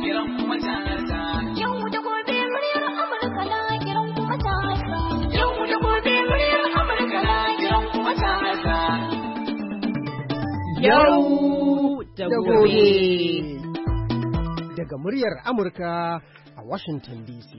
kiran matasa. Yau da gobe muryar Amurka na kiran matasa. Yau da gobe muryar Amurka na kiran matasa. Yau da gobe. Daga muryar Amurka a Washington DC.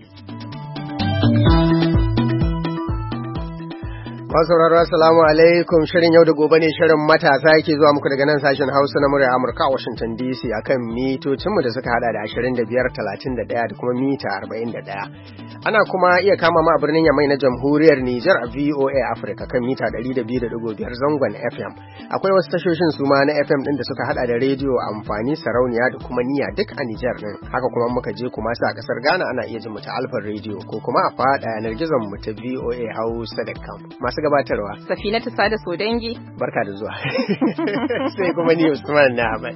Masauraro assalamu alaikum, shirin yau da gobe ne, shirin matasa yake zuwa muku daga nan sashen Hausa na muryar Amurka a Washington DC akan mitocinmu da suka hada da 25, 31 da kuma mita 41. Ana kuma iya kama mu a birnin Yamai na Jamhuriyar Nijar a VOA Africa kan mita 102.5 zangon FM. Akwai wasu tashoshin su ma na FM din da suka hada da rediyo amfani, sarauniya da kuma niya duk a Nijar din. Haka kuma muka je kuma sa kasar Ghana ana iya jin mu ta Alfa Radio ko kuma a fada yanar gizon mu ta voahausa.com. Masu gabatarwa Safinatu Sada Sodangi, barka da zuwa. Sai kuma ni Usman na Ahmad.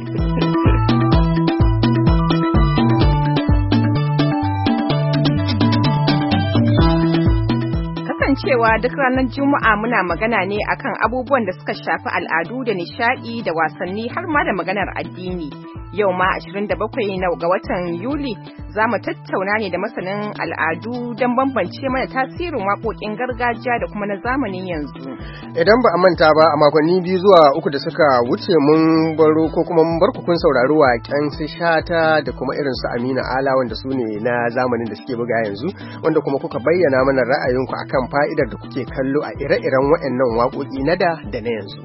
Cewa duk ranar Juma'a muna magana ne akan abubuwan da suka shafi al'adu da nishadi da wasanni har ma da maganar addini. Yau ma 27 ga watan Yuli za mu tattauna ne da masanin al'adu don bambance mana tasirin waƙoƙin gargajiya da kuma na zamanin yanzu. Idan ba a manta ba, a makonni 2 zuwa 3 da suka wuce mun baro ko kuma mun bar ku kun saurari waƙen su Shata da kuma irin su Amina Ala wanda su ne na zamanin da suke buga yanzu, wanda kuma kuka bayyana mana ra'ayinku akan fa'idar da kuke kallo a ire-iren waɗannan waƙoƙi na da na yanzu.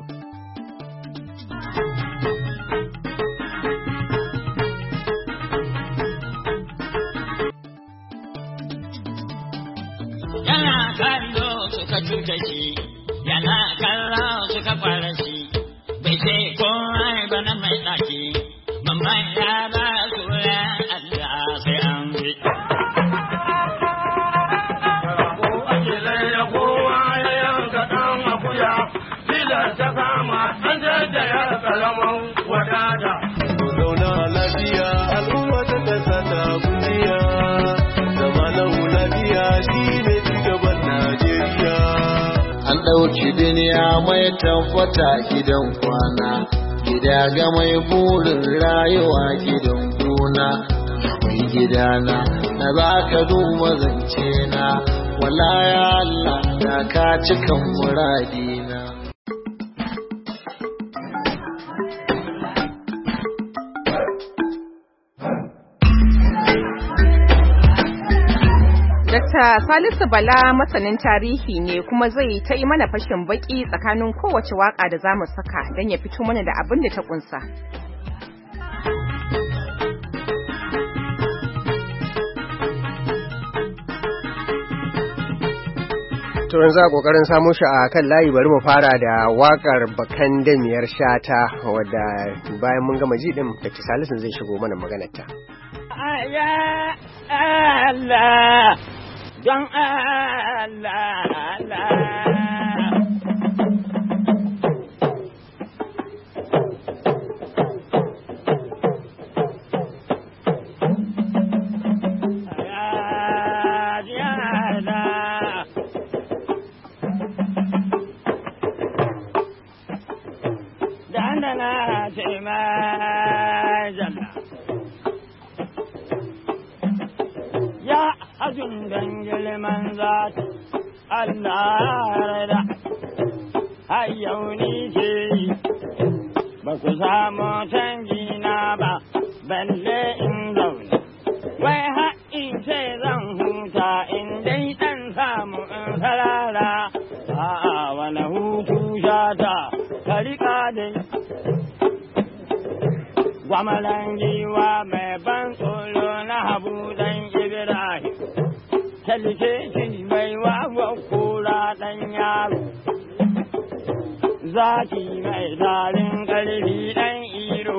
Yana kallo suka cuta shi, yana kallo suka fara shi, bai ce komai ba na mai ɗaki, mamman ya ba su ran Allah sai an fi. Ta kama an da ya kalaman wadata. Zauna lafiya al'umma ta kasa ta kujiya, zama lafiya shi ne cigaban Najeriya. An ɗauki duniya mai tabbata gidan kwana, gida ga mai burin rayuwa gidan gona. Mai gidana na za ka duba zance na, wala ya Allah da ka cikan muradina. Dr. Salisu Bala masanin tarihi ne kuma zai ta yi mana fashin baki tsakanin kowace waka da zamu saka don ya fito mana da abin da ta kunsa. To yanzu a kokarin samu shi a kan layi, bari mu fara da wakar Bakan Damiyar Shata wadda bayan mun gama ji din Dr. Salisu zai shigo mana maganarta. Allah don Allah dandana ce majalla ya ajin dangil manzat Allah da hayyau ni ce ba ku samu canji na ba balle in zaune wai haƙin ce zan huta in dai ɗan samu in sarara a'a wani hutu shata ka riƙa dai gwamalan giwa mai ban tsoro na Habu dan Ibrahim, talike shi mai wawa kura dan yaro, zaki mai tarin ƙarfi dan iro,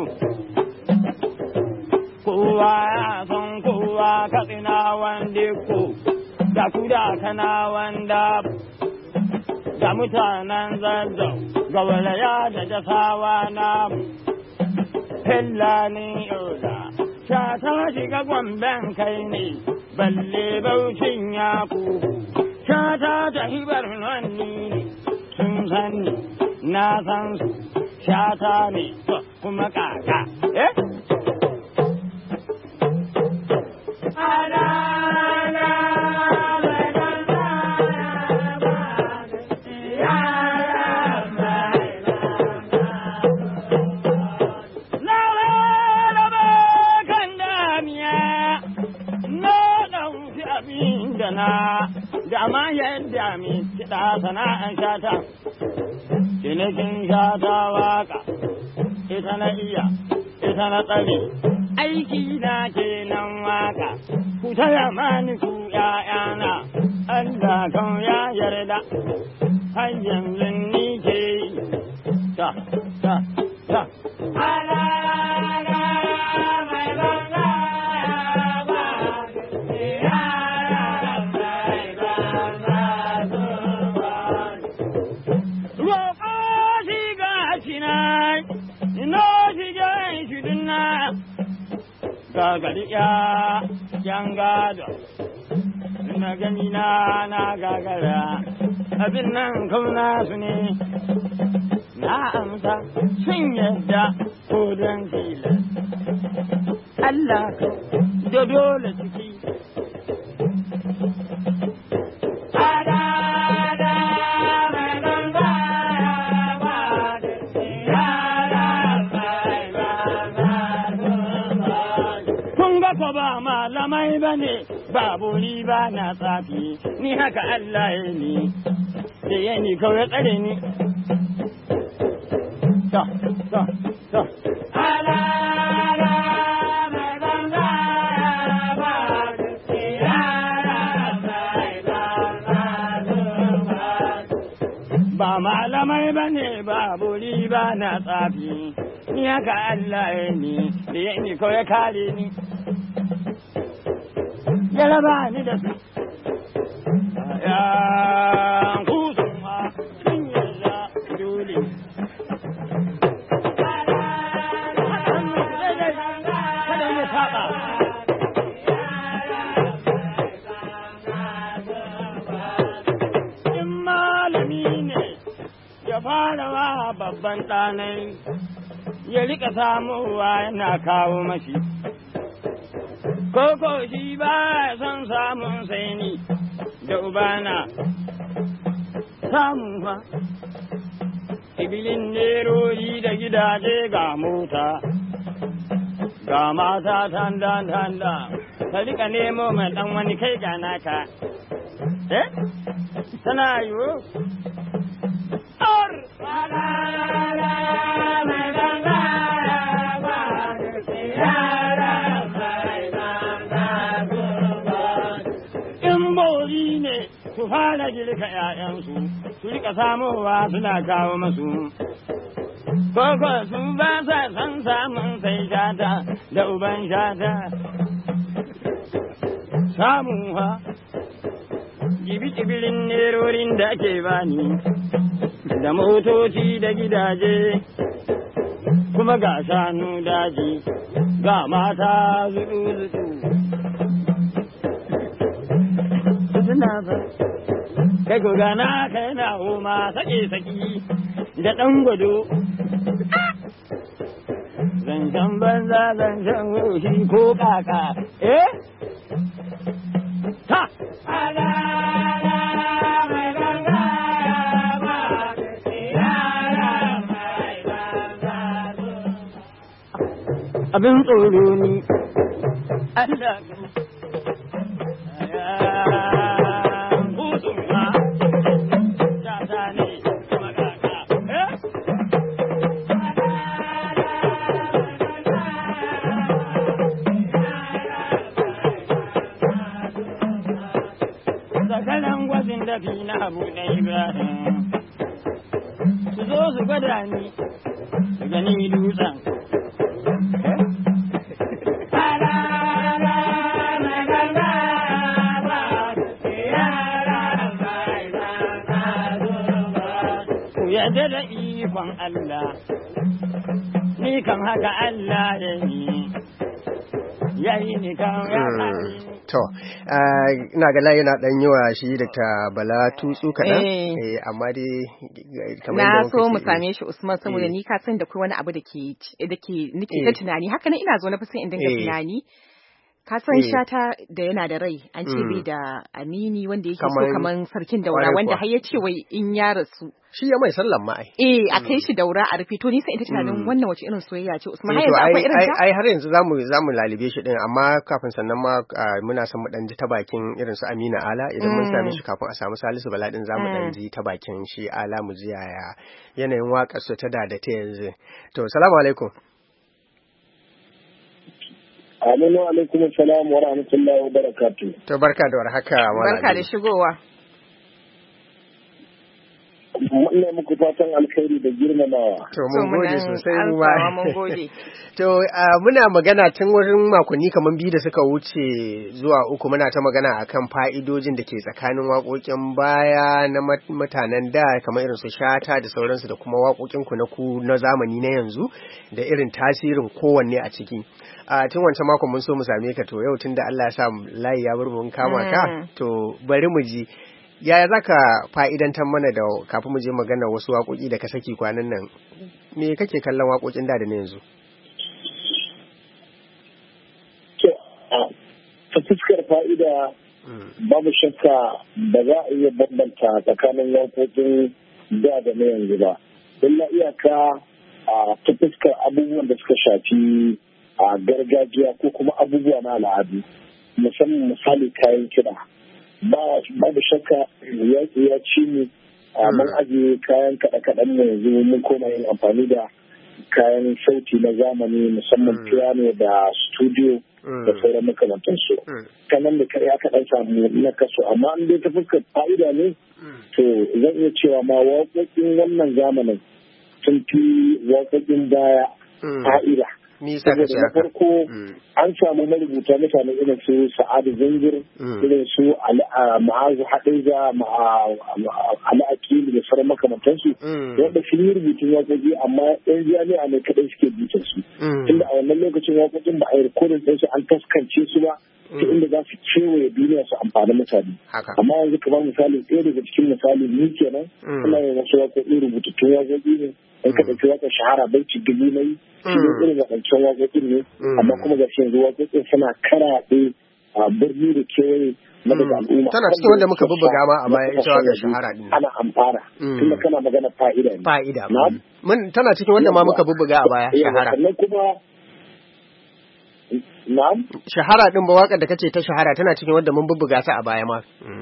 kowa ya san kowa katsina wanda ko, da kuda kana wanda da mutanen zazzau, gauraya da jasawa namu. Hillani yola, Shata shiga Gomben kai ne, balle Bauchin Yakubu. Shata ta hibar nonni ne, sun san ni, na san su, Shata ne, kuma kaka. na da ma yadda mai kiɗa sana'an shata, cinikin shata waka, ita na iya, ita na tsare, aiki na kenan waka, ku taya mani ku ‘ya'yana, Allah kan ya yarda, har yanzu ni ke yi, ta. Gagari yan gado, na gani na gagara, abin nan kauna su ne, na amsa sun yadda ko don tilas. Allah da dole ciki. Ko ba malamai ba ne, babu riba na tsafi, ni haka Allah ya ni, da ya ni kawai tsare ni. To. Ba malamai ba ne, babu riba na tsafi, ni haka Allah ya ni, da ya ni kawai kare ni. Ya raba ni da su, ya kusan ma sun yarda dole. Kada ya saba. In malami ne ya fara wa babban ɗanai, ya rika samuwa yana kawo mashi. Koko shi ba son samun sai ni da ubana samun fa, ibilin neroyi da gidaje ga mota, ga mata tanda, ka rika nemo mai ɗan wani kai ga naka, tana yiwu? Su fara girka ‘ya'yansu, su rika samowa suna kawo masu. Koko su ba sa san samun sai shata da uban shata. Samun ha, jibi-jibirin nerorin da ake bani, da motoci da gidaje, kuma ga shanu daji, ga mata zuɗu-zuɗu. Kai ko gana kai na homa saki da ɗan gwado. Zancen banza zancen hoshi ko kaka, Ta! Abin tsoro ni, Allah dafi na abu na Ibrahim, su zo su gwada ni, su gani dutsen. Ku yadda da ikon Allah, ni kan haka Allah ya yi, yayi ni kan ya kare. To, ina ga yana ɗan yi wa shi Dr. Bala tutsu kaɗan, amma dai kamar na so mu same shi Usman saboda ni ka san da kai wani abu da ke nake ta tunani, haka nan ina zo na fi son in dinga tunani. Ka san Shata da yana da rai an ce bai da amini wanda yake so kaman sarkin Daura wanda har ya ce wai in ya rasu shi ya mai sallan ma ai a kai shi Daura a rufe to ni sai ita tunanin wannan wace irin soyayya ce Usman har yanzu akwai irin ta ai har yanzu zamu lalibe shi din amma kafin sannan ma muna son mu dan ji ta bakin irin su Amina Ala idan mun same shi kafin a samu Salisu Bala din zamu dan ji ta bakin shi Ala mu ji yaya yanayin waƙar su ta da ta yanzu to assalamu alaikum. Aminu alaikum salam wa rahmatullahi wa barakatuh. To barka da warhaka wala. Barka da shigowa. Ina muku fatan alkhairi da girmamawa. To mun gode sosai mu ba. Mun gode. To muna magana tun wurin makonni kaman 2 da suka wuce zuwa 3 muna ta magana akan fa'idojin da ke tsakanin waƙoƙin baya na mutanen da kamar irin su Shata da sauransu da kuma waƙoƙin ku na zamani na yanzu da irin tasirin kowanne a ciki. Tun wancan makon mun so mu same ka to yau tunda Allah ya sa layi ya bar mun kama ka to bari mu ji yaya zaka fa'idantar mana da kafin mu je magana wasu waƙoƙi da ka saki kwanan nan me kake kallon waƙoƙin da na yanzu? Ta fuskar fa'ida babu shakka ba za a iya bambanta tsakanin waƙoƙin da na yanzu ba. Illa iyaka ta fuskar abubuwan da suka shafi a gargajiya ko kuma abubuwa na al'adu musamman misali kayan kiɗa babu shakka ya ci ne mun ajiye kayan kaɗe-kaɗen mu yanzu mun koma yin amfani da kayan sauti na zamani musamman piano da studio da sauran makamantansu kanan da ya kaɗan samu na kaso amma an dai ta fuskar fa'ida ne to zan iya cewa ma waƙoƙin wannan zamanin sun fi waƙoƙin baya fa'ida. Saboda na farko an samu marubuta mutane irin su Sa'adu Zangir, irin su Ma'azu Haɗaiza, Ali Akilu da sauran makamantansu, wanda sun yi rubutun waƙoƙi amma 'yan jami'a ne kaɗai suke bitan su. Tunda a wannan lokacin waƙoƙin ba a yi rikodin ɗinsu an taskance su ba, ta inda za su kewaye duniya su amfani mutane. Amma yanzu kamar misali ɗaya daga cikin misali ni kenan, suna yin wasu waƙoƙi rubutattun waƙoƙi ne. in ka ɗauki waƙar shahara baiti dubu na yi cikin irin waɗancan waƙoƙin ne amma kuma ga yanzu waƙoƙin suna karaɗe a birni da kewaye na daga al'umma. Tana cikin wanda muka bubbuga ma a baya ita waƙar shahara ɗin. Ana amfana tunda kana magana fa'ida ne. Fa'ida. Tana cikin wanda ma muka bubbuga a baya shahara. Sannan kuma na'am. Shahara ɗin ba waƙar da kace ta shahara tana cikin wanda mun bubbuga ta a baya ma.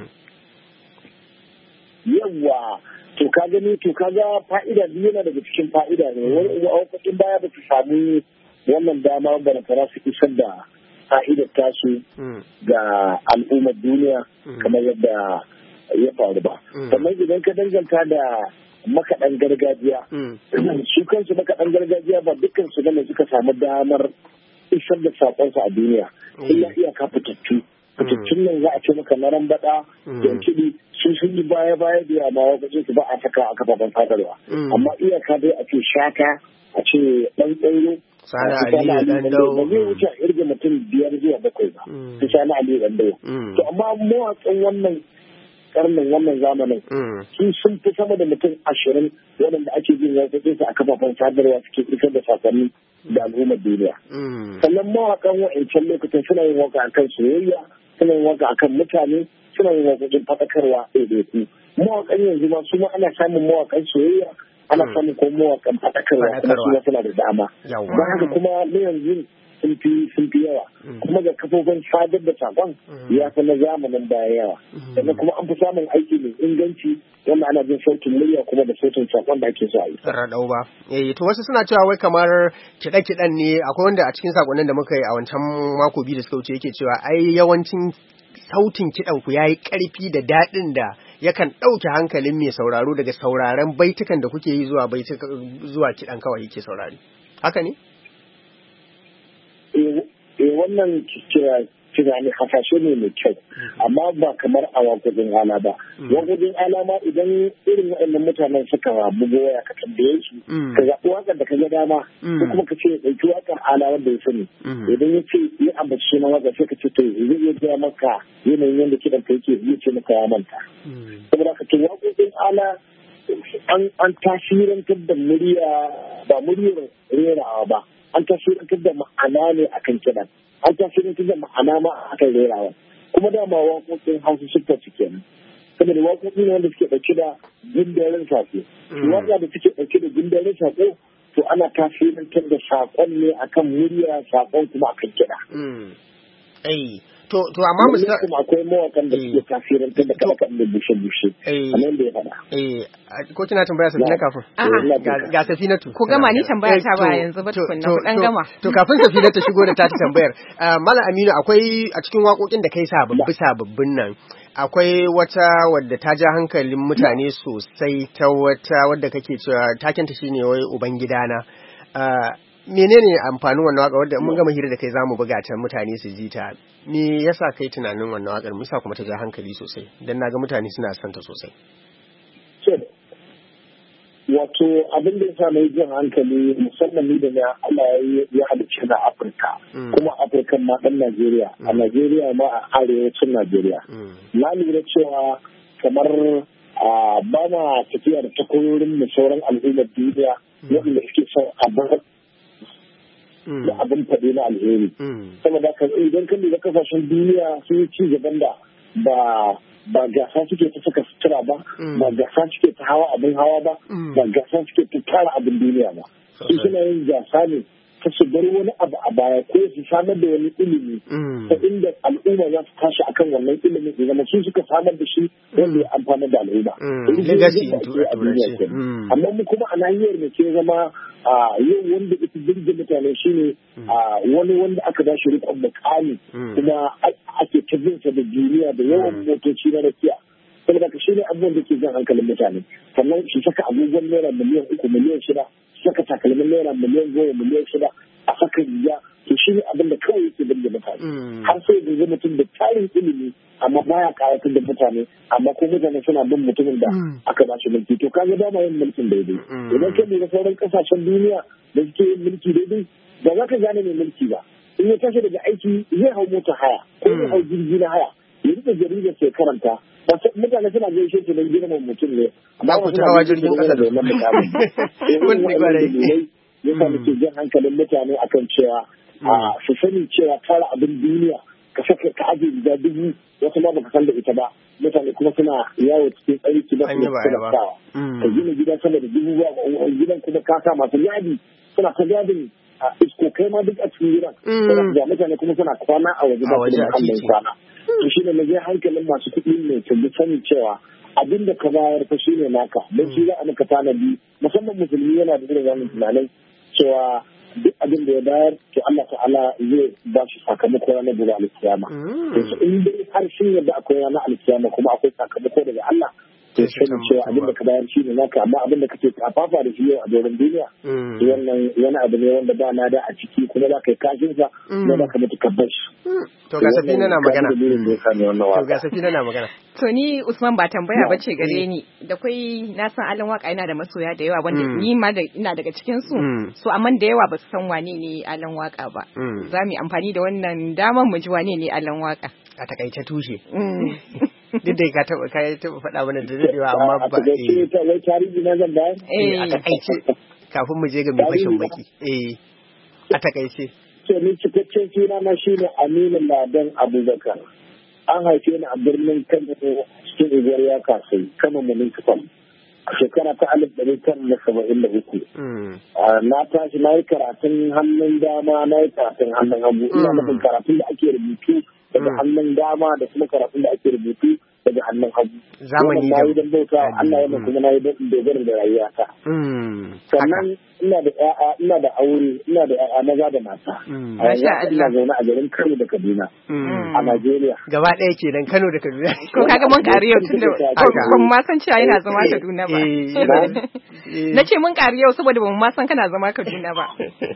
Yawwa. To ka gani to ka ga fa'ida biyu yana daga cikin fa'ida ne wani waƙoƙin baya ba su sami wannan dama ba na fara su isar da fa'idar tasu ga al'ummar duniya kamar yadda ya faru ba. Sannan idan ka danganta da makaɗan gargajiya su kansu makaɗan gargajiya ba dukkan su ne suka samu damar isar da saƙonsu a duniya illa iyaka fitattu. Fitattun nan za a ce maka na rambaɗa don kiɗi sun yi baya-baya da yawa wajen su ba a saka a kafafen sadarwa. Amma iyaka dai a ce Shata, a ce ɗan tsairo, Sani Ali ɗan dawo. Ba zai wuce a irga mutum 5 zuwa 7 ba. Su Sani Ali ɗan dawo. To amma mawaƙan wannan karnin wannan zamanin sun fi sama da mutum 20 waɗanda ake jin waƙoƙin su a kafafen sadarwa suke isar da sakonni da al'ummar duniya. Sannan mawaƙan wa'ancan lokacin suna yin waƙa akan soyayya, suna yin waƙa akan mutane, suna yin waƙoƙin faɗakarwa ɗaiɗaiku. Mawaƙan yanzu ma su ma ana samun mawaƙan soyayya, ana samun kuma mawaƙan faɗakarwa kuma su ma suna da dama. Don haka kuma na yanzu sun fi yawa. Kuma ga kafofin sadar da saƙon ya fi na zamanin baya yawa. Sannan kuma an fi samun aiki mai inganci wanda ana jin sautin murya kuma da sautin saƙon da ake so a yi. Raɗau ba. To wasu suna cewa wai kamar kiɗe-kiɗen ne akwai wanda a cikin saƙonnin da muka yi a wancan mako 2 da suka wuce yake cewa ai yawancin sautin kiɗan ku yayi ƙarfi da daɗin da yakan ɗauke hankalin mai sauraro daga sauraren baitukan da kuke yi zuwa kiɗan kawai yake saurari. Haka ne? Wannan tunani hasashe ne mai kyau amma ba kamar a waƙoƙin ala ba. Waƙoƙin ala ma idan irin waɗannan mutanen suka bugo waya ka tambaye su ka zaɓi waƙar da ka ga dama ko kuma ka ce ya ɗauki waƙar ala wanda ya sani idan ya ce ya ambaci sunan waƙar sai ka ce to zai iya gaya maka yanayin yadda kiɗan ka yake zai ce maka ya manta. Saboda ka ce waƙoƙin ala an tasirantar da murya ba muryar rerawa ba an tasirantar da ma'ana ne akan kiɗan. an tasirantar da ma'ana ma aka rerawa kuma dama waƙoƙin Hausa suka su kenan saboda waƙoƙi ne wanda suke ɗauke da gundarin saƙo waƙa da suke ɗauke da gundarin saƙo to ana tasirantar da saƙon ne akan murya saƙon kuma akan kiɗa. To amma misali kuma akwai mawakan da suke tasirantar da kaɗan da bushe-bushe kamar da ya faɗa. Ko kina tambaya Safina kafin? Ga Safinatu. Ko gama ni tambaya ta ba yanzu ba tukunna ku dan gama. To kafin Safina ta shigo da ta tambayar. Malam Aminu akwai a cikin waƙoƙin da kai sababbin nan akwai wata wadda ta ja hankalin mutane sosai ta wata wadda kake cewa takenta shine wai ubangidana. Menene amfanin wannan waka wadda mun gama hira da kai zamu buga ta mutane su ji ta me yasa kai tunanin wannan wakar misa kuma ta ja hankali sosai dan naga mutane suna son ta sosai wato abin da yasa mai jin hankali musamman ni da na Allah ya halicce na Afirka kuma Afirka ma dan Najeriya a Najeriya ma a arewacin Najeriya na lura cewa kamar ba ma tafiya da takwarorin mu sauran al'ummar duniya wanda suke son a da abin faɗi na alheri. Saboda haka idan kan da kasashen duniya sun yi ci gaban da ba gasa suke ta saka sutura ba, ba gasa suke ta hawa abin hawa ba, ba gasa suke ta tara abin duniya ba. Su suna yin gasa ne ta su bar wani abu a baya ko su samar da wani ilimi ta inda al'umma za su tashi akan wannan ilimin da zama su suka samar da shi wanda ya amfana da al'umma. Legacy in turanci. Amma mu kuma a nahiyar mu ke zama yau wanda ita birge mutane shine wani wanda aka ba shi rikon mukami kuma ake tabinsa da duniya da yawan motoci na rakiya. Saboda ka shine abubuwan da ke jan hankalin mutane. Sannan shi saka agogon naira miliyan 3 miliyan 6 saka takalmin naira miliyan 10 miliyan 6 a saka riya to shi ne abin da kawai yake birge mutane har sai da zai mutum da tarin ilimi amma baya kayatar da mutane amma ko mutane suna bin mutumin da aka ba shi mulki to kaga dama yin mulkin daidai idan ka lura sauran kasashen duniya da suke yin mulki daidai ba za ka gane mai mulki ba in ya tashi daga aiki zai hau mota haya ko zai hau jirgi na haya ya rike jaridar sai karanta mutane suna gaishe shi don girman mutum ne amma ku ta hawa jirgin kasa da wannan mutane yasa muke jan hankalin mutane akan cewa su sani cewa tara abin duniya ka saka ka aje guda 1000 wata ma baka san da ita ba mutane kuma suna yawo cikin tsariki da kuma sawa ka gina gida sama da 1000 ba gidan kuma ka sa masu yadi suna ta gadin isko kai ma duk a cikin gidan da mutane kuma suna kwana a waje ba su da kallon kwana to shine na je hankalin masu kuɗi ne su bi sani cewa abin da ka bayar fa shine naka don shi za a maka tanadi musamman musulmi yana da irin wannan tunanin cewa duk abin da ya bayar to Allah ta'ala zai ba shi sakamako ranar gobe alkiyama to in dai har sun yadda akwai ranar alkiyama kuma akwai sakamako daga Allah to sani cewa abin da ka bayar shi ne naka amma abin da kake kafafa da shi yau a doron duniya wannan yana abu ne wanda ba na da a ciki kuma za ka yi kashin sa kuma za ka mutu kabbar shi to ga Safina na magana to ga Safina na magana to ni Usman ba tambaya bace gare ni da kai na san Alan Waka yana da masoya da yawa wanda ni ma ina daga cikin su so amma da yawa ba su san wane ne Alan Waka ba za mu yi amfani da wannan damar mu ji wane ne Alan Waka a takaice tushe duk da ka taba faɗa mana da dadewa amma ba wai tarihi na zan bayar a takaice kafin mu je ga mai fashin baki a takaice to ni cikakken suna na shine Aminu Ladan Abubakar an haife ni a birnin Kano cikin unguwar ya kasai Kano municipal a shekara ta 1973 na tashi na yi karatun hannun dama na yi karatun hannun hagu ina nufin karatun da ake rubutu daga hannun dama da kuma karatun da ake rubutu daga hannun hagu zamani da yi don bauta Allah ya kuma na yi dogara da rayuwata sannan ina da aure ina da ƴaƴa maza da mata ina zaune a garin Kano da Kaduna a Najeriya gaba ɗaya kenan Kano da Kaduna ko kaga mun ƙari yau tunda ban ma san cewa yana zama Kaduna ba na ce mun ƙari yau saboda ban ma san kana zama Kaduna ba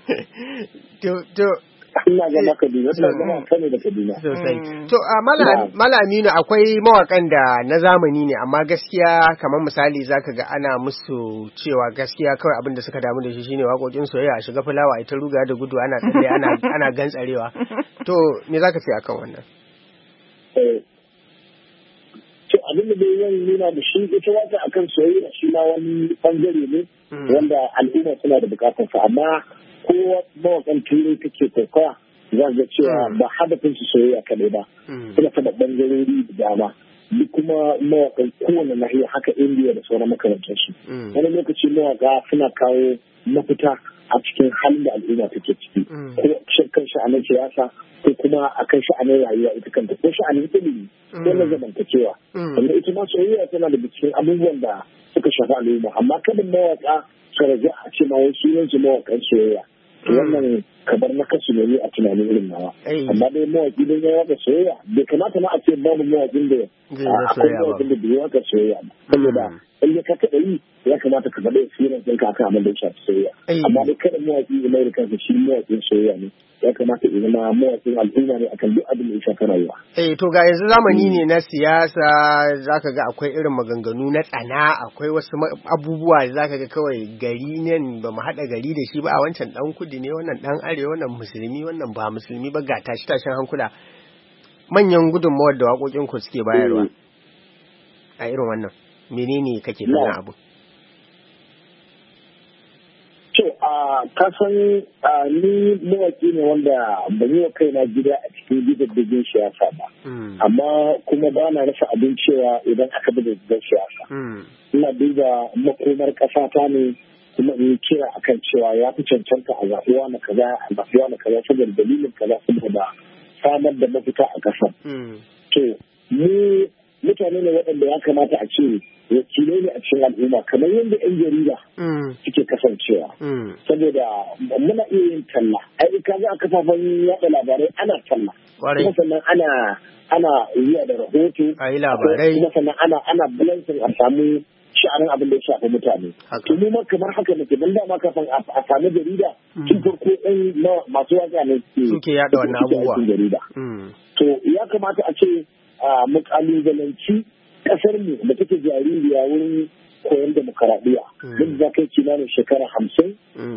to ina zama Kaduna ina zama Kano da Kaduna sosai to Malam Aminu akwai mawakan da na zamani ne amma gaskiya kamar misali zaka ga ana musu cewa gaskiya kawai abin da suka damu da shi shine waƙoƙin soyayya a shiga fulawa ita ruga da gudu ana tsalle ana gantsarewa to me zaka ce akan wannan to abin da dai zan nuna da shi ita wata akan soyayya shi ma wani bangare ne wanda al'umma suna da bukatarsa amma ko mawakan turai take kwaikwaya za ga cewa ba hadafin su soyayya kaɗai ba suna taɓa ɓangarori da dama duk kuma mawaƙan kowane nahiya haka indiya da sauran makarantarsu wani lokaci mawaƙa suna kawo mafita a cikin halin da al'umma take ciki ko kan sha'anin siyasa ko kuma a kan sha'anin rayuwa ita kanta ko sha'anin ilimi ko na zamantakewa wanda ita ma soyayya tana da cikin abubuwan da suka shafi al'umma amma kada mawaƙa su raja a ce ma wasu yanzu mawaƙan soyayya wannan kabar na kasu ne a tunanin irin nawa amma dai mawaki don ya waka soyayya bai kamata ma a ce babu mawakin da akwai mawakin da bai waka soyayya ba saboda in ya ka taɓa yi ya kamata ka faɗa experience ɗinka akan abin da ya shafi soyayya amma dai kada mawaki ya mai da kansa shi mawakin soyayya ne ya kamata ya zama mawakin al'umma ne akan duk abin da ya shafi rayuwa. To ga yanzu zamani ne na siyasa zaka ga akwai irin maganganu na tsana akwai wasu abubuwa zaka ga kawai gari ne ba mu haɗa gari da shi ba a wancan ɗan kudi ne wannan ɗan arewa wannan musulmi wannan ba musulmi ba ga tashin hankula manyan gudunmawar da waƙoƙin ku suke bayarwa a irin wannan menene kake kallon abu? Ka san ni mawaki ne wanda ban yi wa kaina gida a cikin gidajen siyasa ba amma kuma ba na rasa abin cewa idan aka bi da siyasa ina duba makomar ƙasa ta ne kuma in kira akan cewa ya fi cancanta a zaɓuwa na kaza a zaɓuwa na kaza saboda dalilin kaza saboda samar da mafita a ƙasa. To mu mutane ne waɗanda ya kamata a ce wakilai ne a cikin al'umma kamar yadda 'yan jarida suke kasancewa saboda muna iya yin talla ai ka ga a kafafen yaɗa labarai ana talla kuma sannan ana iya da rahoto a yi labarai kuma sannan ana balansin a samu sha'anin abin da ya shafi mutane to mu ma kamar haka nake dan dama kafin a samu jarida tun farko ɗan masu waka ne suke yaɗa wannan abubuwa jarida to ya kamata a ce mu kalubalanci kasar mu da take jaririya wurin koyon demokaradiyya duk za kai kimanin shekara 50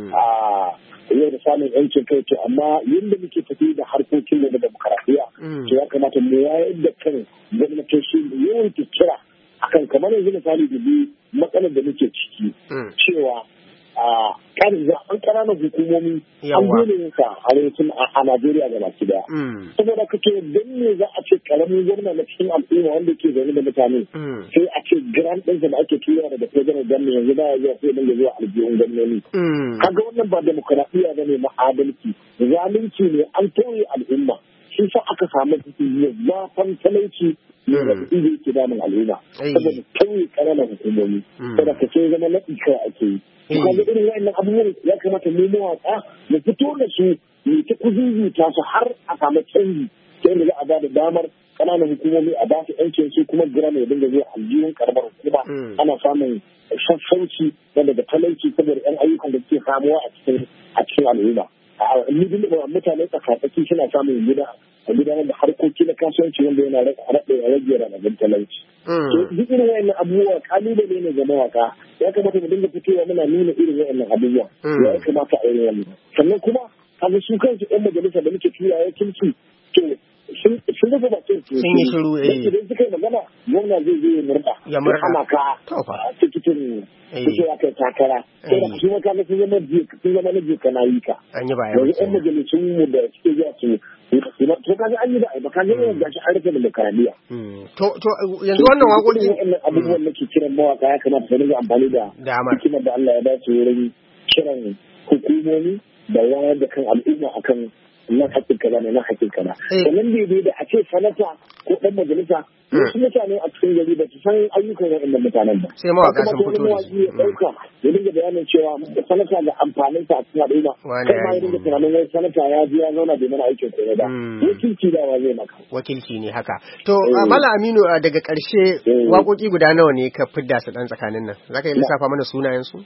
a yau da samun yancin kai to amma yadda muke tafi da harkokin da demokaradiyya to ya kamata mu yayar da kan gwamnatoci yawan kira akan kamar yanzu misali da bi matsalar da muke ciki cewa kan zaɓen ƙananan hukumomi an dole yin sa a Najeriya da baki daya. Saboda kake don me za a ce ƙaramin gwamna na cikin al'umma wanda ke zaune da mutane sai a ce grant ɗinsa da ake tura daga federal gwamnati yanzu ba ya zuwa sai dinga zuwa aljihun gwamnati. Kaga wannan ba demokuraɗiyya ba ne na adalci zalunci ne an tauye al'umma shi sa aka samu zafan talauci ne da kuɗi da yake damun al'umma saboda tauye ƙananan hukumomi saboda ka ce zama naɗi kawai ake yi. Kaga irin wa'annan abubuwan ya kamata mu mawaƙa mu fito da su mu ta kuzuzuta su har a samu canji ta yadda za a ba da damar ƙananan hukumomi a ba su ƴancin su kuma gira mai dinga zuwa aljihun karamar hukuma ana samun sassauci da daga talauci saboda ƴan ayyukan da suke samuwa a cikin al'umma. Mutane tsakatsaki suna samun gudanar da harkoki na kasuwanci wanda yana rage ranabin talauci. Duk irin wayannan abubuwa kalubale ne ga mawaka ya kamata mu dinga fitowa muna nuna irin wayannan abubuwa ya kamata a yi wannan sannan kuma kaga su kansu ɗan majalisa da muke tura ya kinsu to sun rufe bakin su sun yi shiru idan suka yi magana gwamna zai zo ya murɗa ana ka tikitin suke ya kai takara sai da su maka sun zama na jika na yi ka an yi baya yanzu ɗan majalisun mu da suke zuwa su to kaga an yi da ba kaga yawan gashi an rufe demokaradiyya to yanzu wannan waƙoƙi abubuwan da ke kiran mawaka ya kamata su dinga amfani da hikimar da Allah ya ba su wurin kiran hukumomi da wayar da kan al'umma akan nan hakkin kaza ne nan hakkin kaza sannan bai da a ce sanata ko dan majalisa wasu mutane a cikin gari ba su san ayyukan waɗannan mutanen ba sai mawaka sun fito da su ya ɗauka ya dinga bayanin cewa sanata da amfanin sa a cikin al'umma kai ma ya dinga tunanin wai sanata ya ji ya zauna bai mana aikin koyo ba wakilci da wa zai maka wakilci ne haka to Mala Aminu daga ƙarshe waƙoƙi guda nawa ne ka fidda su ɗan tsakanin nan zaka yi lissafa mana sunayen su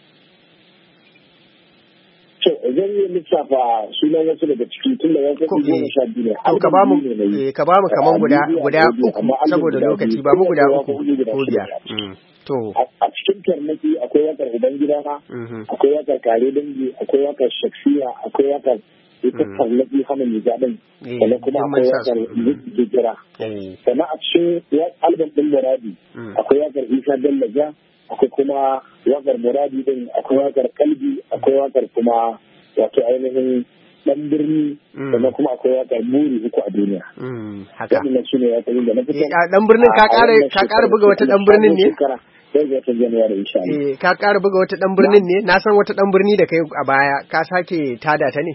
zan yi lissafa sunan wasu daga ciki tun da wasu 12 ne. Ka ba mu kaman guda uku saboda lokaci ba mu guda uku ko biyar. To a cikin tarnaki akwai wakar Ubangida na, akwai wakar Kare Dangi, akwai wakar Shaksiya, akwai wakar ita tarnaki hana mai zaɓen, sannan kuma akwai wakar Jijira. Sannan a cikin album ɗin Muradi akwai wakar Isa Dallaja, akwai kuma wakar Muradi din, akwai wakar Kalbi, akwai wakar kuma wato ainihin ɗan birni sannan kuma akwai waƙar buri uku a duniya. Haka. Wannan su ne waƙoƙin da na fitar. Ɗan birnin ka ƙara buga wata ɗan birnin ne? Sai ga ta Januwari insha Allah. Ka ƙara buga wata ɗan birnin ne? Na san wata ɗan birni da kai a baya ka sake tada ta ne?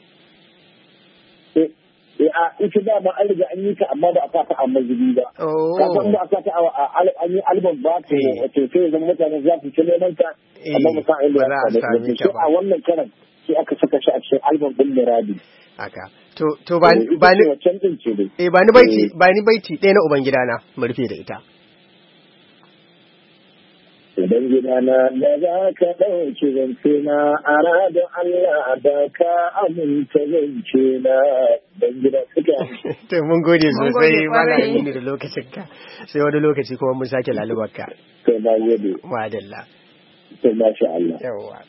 Ita da ba an riga an yi ta amma ba a sa ta a mazubi ba. Ka san ba a sa ta an yi album ba to sai zama mutane za su ci neman ta amma ba sa inda za a sami ta ba. A wannan karan sai aka saka shi a cikin album din Muradi. Haka. To ba ni baiti ɗaya na Ubangidana mu rufe da ita. Ubangidana da za ka ɗauki zance na a radon Allah da ka aminta zance na Ubangida suka. To mun gode sosai malami ne da lokacin ka sai wani lokaci kuma mun sake lalubar ka. To ba gode. Madalla. To masha Allah. Yawwa.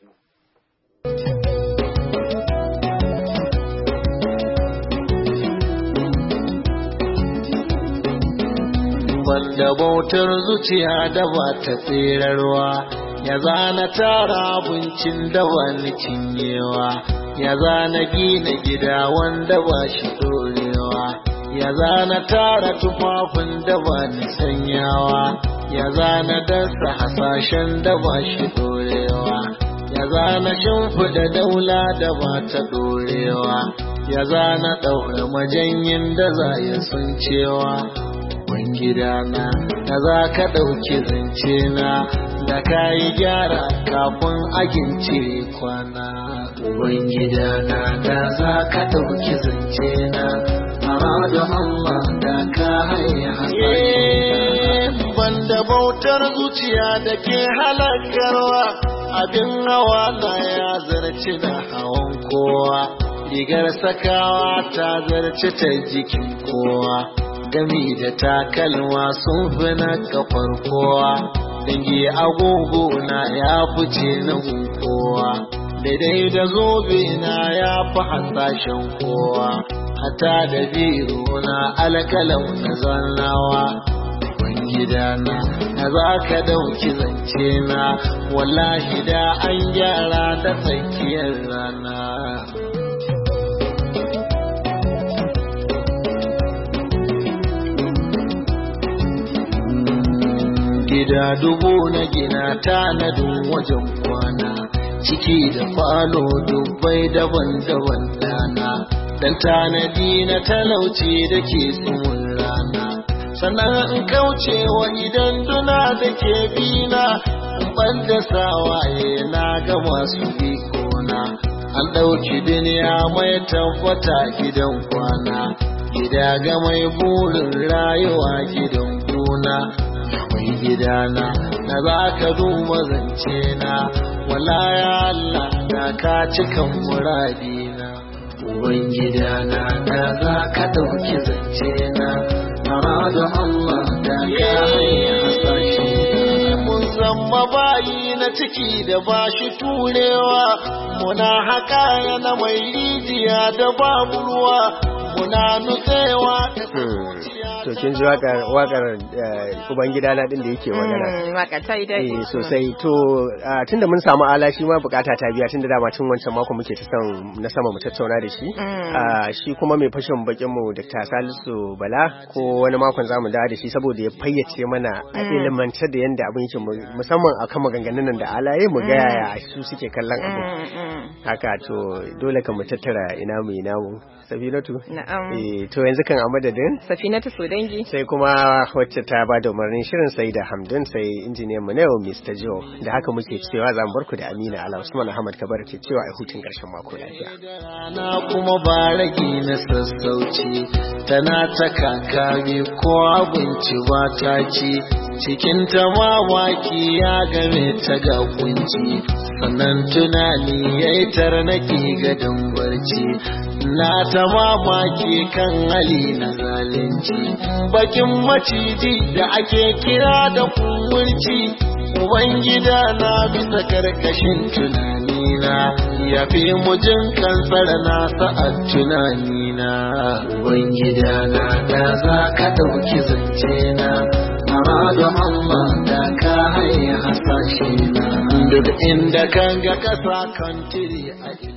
Banda bautar zuciya da ba ta tserarwa, ya zana tara abincin da ba ni cinyewa, ya zana gina gida wanda ba shi dorewa, ya zana tara tufafin da ba ni sanyawa, ya zana dasa hasashen da ba shi dorewa, ya zana shimfiɗa daula da ba ta dorewa, ya zana ɗaura majanyin da za ya sun cewa. Gidana da za ka ɗauki zance na da ka yi gyara kafin agince kwana. Ubangidana da za ka ɗauki zance na da Allah da ka haye hasashe. Banda bautar zuciya da ke halakarwa abin hawa na ya zarci da hawan kowa. Rigar sakawa ta zarci ta jikin kowa. Gami da takalma sun fi na kafar kowa, dangi agogo na ya fice na kowa, daidai da zobe na ya fi hasashen kowa, hata da biro na alkalau na zannawa. Gidana na za ka ɗauki zance na, wallahi da an gyara da tsakiyar rana. Gida dubu na gina tanadin wajen kwana, ciki da falo dubbai daban-daban dana, dan tanadi na talauci da ke tsumin rana, sannan in kauce wa idan duna da ke bina, in ban da sawaye na ga masu bikona, an ɗauki duniya mai tabbata gidan kwana, gida ga mai burin rayuwa gidan gona. Gidana na za ka duba zance na, wala ya Allah da ka cikan muradina. Uban gidana na za ka ɗauki zance na, da Allah da ka hanyar hasashe. Mun zama bayi na ciki da ba shi turewa, muna haka yana mai rijiya da babu ruwa, muna nutsewa da to kin ji wakar ubangida na din da yake magana waka ta yi dai sosai to tunda mun samu ala shi ma bukata ta biya tunda dama tun wancan mako muke ta san na sama mu tattauna da shi shi kuma mai fashin bakin mu Dr. Salisu Bala ko wani makon zamu dawo da shi saboda ya fayyace mana a ilimantar da yanda abin yake musamman akan maganganun nan da alaye mu ga yaya su suke kallon abu haka to dole ka mu tattara ina mu Safinatu na'am to yanzu kan a madadin Safinatu Sodangi sai kuma wacce ta ba da umarnin shirin sai da Hamdun sai injiniyan mu ne Mr. Joe da haka muke cewa zan bar ku da Amina Ala Usman Ahmad Kabar ke cewa ai hutun karshen mako lafiya na kuma ba rage na sassauci tana ta kakami ko abinci ba ta ci cikin ta mamaki ya game ta ga kunci sannan tunani yayi tarnaki ga barci na ta mamaki kan hali na zalunci bakin maciji da ake kira da kumurci ubangida na bisa karkashin tunanina ya fi mujin kansar na sa'ad tunanina ubangida na da za ka ɗauki zance na da Allah da ka haya hasashe na duk inda kan ga ƙasa kan tiri a